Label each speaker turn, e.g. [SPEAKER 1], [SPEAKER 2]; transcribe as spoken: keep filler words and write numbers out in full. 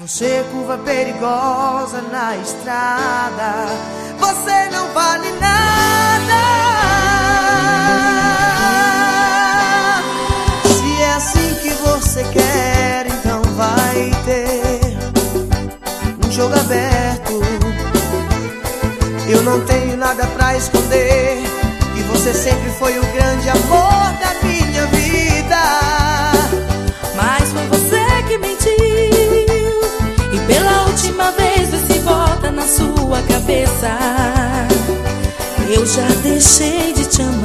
[SPEAKER 1] Você curva perigosa na estrada, você não vale nada. Se é assim que você quer, então vai ter um jogo aberto. Eu não tenho nada pra esconder, que você sempre foi o grande amor da minha vida.
[SPEAKER 2] Mas foi você que mentiu, e pela última vez vê se volta na sua cabeça. Eu já deixei de te amar.